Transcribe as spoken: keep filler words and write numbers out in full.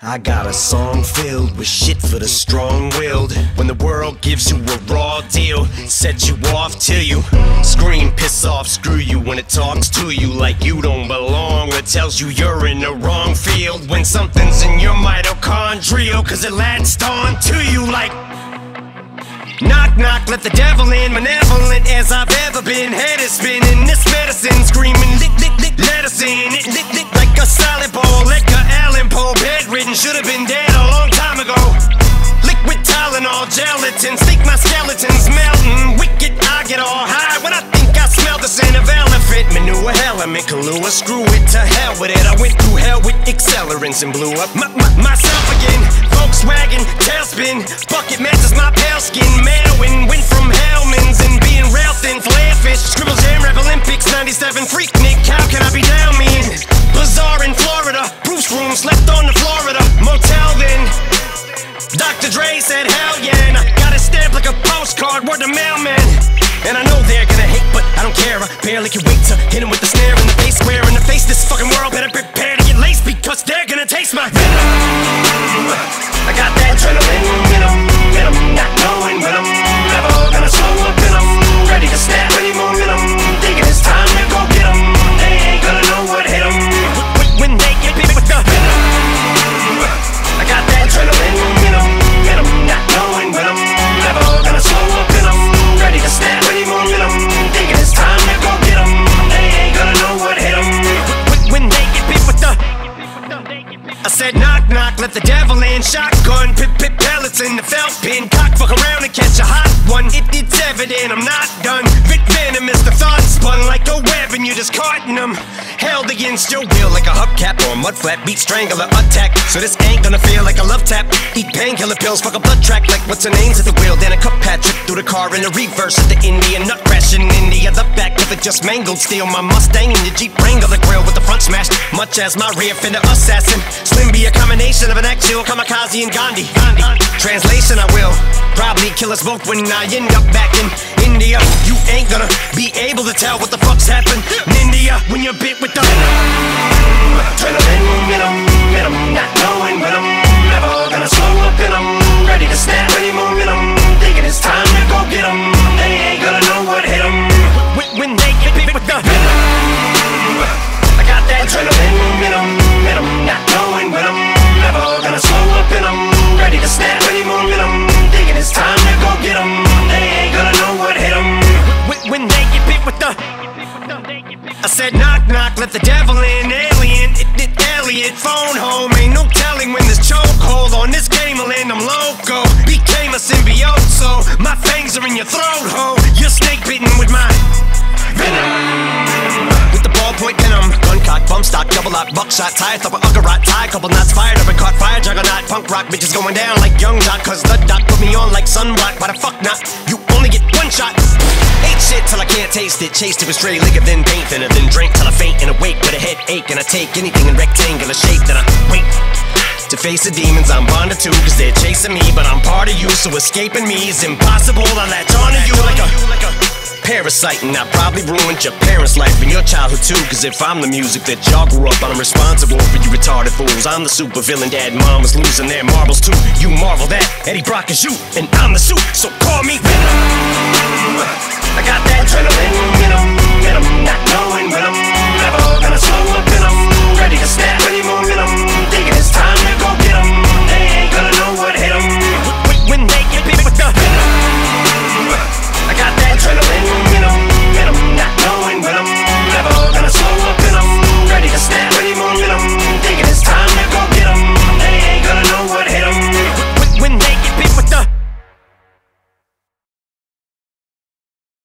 I got a song filled with shit for the strong-willed. When the world gives you a raw deal, set you off till you scream, piss off, screw you. When it talks to you like you don't belong, or tells you you're in the wrong field. When something's in your mitochondrial, cause it latched on to you like knock, knock, let the devil in. Malevolent as I've ever been. Head is spinning, this medicine screaming, lick, lick, lick, let us in. It lick, lick like a salad bowl. Edgar Allan Poe, bedridden, should have been dead a long time ago. Liquid Tylenol, gelatin, think my skeleton's melting. Wicked, I get all high when I think I smell the scent of elephant manure. Element Kahlua, screw it, to hell with it. I went through hell with accelerants and blew up my, my, myself again. Volkswagen, tailspin, bucket matches my pale skin. Mailwin, went from Hellman's and being rail thin, flare fish. Scribble Jam, Rap Olympics, ninety-seven, freak Nick, how can I be down me in? Bazaar in Florida, Bruce room, slept on the Florida motel then. Doctor Dre said hell yeah, and I got it stamped like a postcard, word to mailman. And I know they're gonna hate, but I don't care. I barely can wait to hit him with the snare in the face, square in the face. This fucking world better prepare to get laced, because they're gonna taste my venom. I got that adrenaline in 'em, in 'em, not knowing when I'm never gonna slow up in 'em. Ready to snap any momentum, thinking it's time to go get 'em. They ain't gonna know what hit 'em when they get bit with the venom. I got that adrenaline in 'em, in 'em, not knowing when I'm never gonna slow up in 'em. Ready to snap any momentum, thinking it's time to go get 'em. They ain't gonna know what hit 'em when they get bit with the. I said knock, knock, let the devil in. Shotgun, pip, pip, pellets in the felt pin. Cock, fuck around and catch a hot one. It, it's evident I'm not done. Vic Venom is the thought spun like a web and you're just carting them. Held against your will like a hubcap or a mud flap. Beat strangler attack, so this ain't gonna feel like a love tap. Eat painkiller pills, fuck a blood track like what's her name's at the wheel. Then a cup Patrick through the car in the reverse at the Indian nut crash in India. The back of it just mangled steel. My Mustang in the Jeep Wrangler grill with the front smashed, much as my rear fender assassin. Slim be a combination of an actual kamikaze and Gandhi. Gandhi. Translation, I will probably kill us both when I end up back in India. You ain't gonna be able to tell what the fuck's happened in India when you're bit with the adrenaline in 'em, in 'em, not knowing when I'm never gonna slow up in 'em. Ready to snap any momentum, thinking it's time to go get 'em. They ain't gonna know what hit 'em when they get bit with the venom. I got that adrenaline in 'em, in 'em, not knowing when I'm never gonna slow up in 'em. Ready to snap any momentum, thinking it's time to go get 'em. They ain't gonna know what hit 'em when they get bit with the. I said knock, knock, let the devil in. Alien, it, it, Elliot, phone home. Ain't no telling when this chokehold on this game will end. I'm loco, became a symbiote, so my fangs are in your throat, ho. You're snake bitten with my venom. With the ballpoint venom, gun cock, bump stock, double lock, buckshot, tire thumper, uggerot, tie, couple knots fired up and caught fire, juggernaut, punk rock, bitches going down like young doc, cause the doc put me on like sunblock. Why the fuck not? You only get one shot. Ate shit till I can't taste it, chased it with stray liquor, then paint thinner, then drink till I faint and awake with a headache. And I take anything in rectangular shape, then I wait to face the demons I'm bonded to, cause they're chasing me, but I'm part of you, so escaping me is impossible. I latch onto you like a, like a parasite, and I probably ruined your parents' life and your childhood too, cause if I'm the music that y'all grew up on, I'm responsible for you retarded fools. I'm the super villain, dad and mom is losing their marbles too. You marvel that Eddie Brock is you, and I'm the suit, so call me Venom. I got that adrenaline in 'em, in 'em, not knowing when I'm never gonna slow up in 'em. Ready to snap any momentum, thinking it's time to go